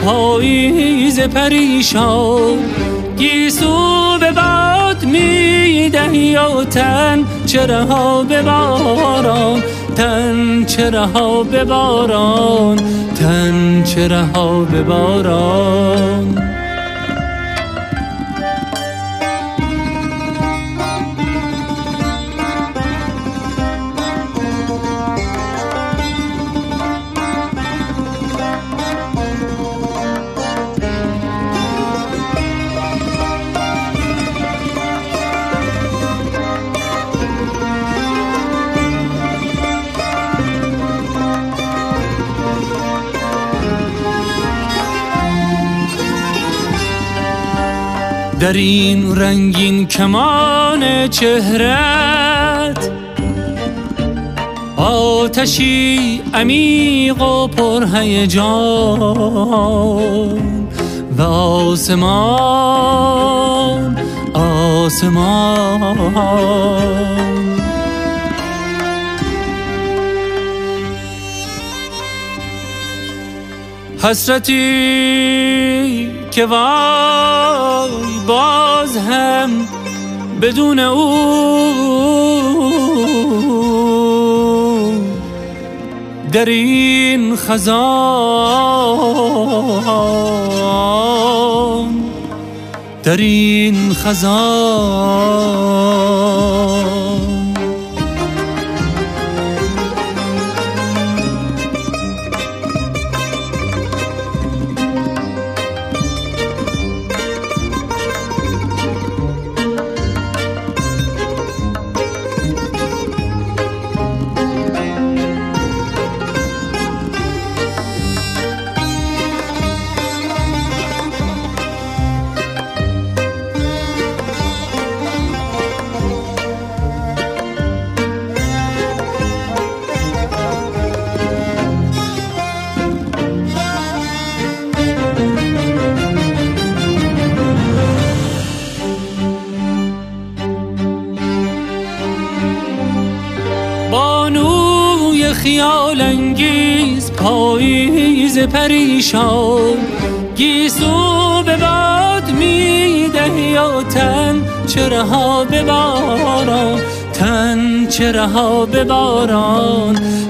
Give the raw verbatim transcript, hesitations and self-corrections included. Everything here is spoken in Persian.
پاییز پریشان، گیسو به باد میدهی و تن چرا به باران، تن چرا به باران، تن چرا به باران. در این رنگین کمان چهرت آتشی عمیق و پرهیجان، و آسمان آسمان حسرتی که وای باز هم بدون او در این خزان، در این خزان. بانوی خیال انگیز پاییز پریشان، گیسو به باد میدهی و تن چرا به باران، تن چرا به باران،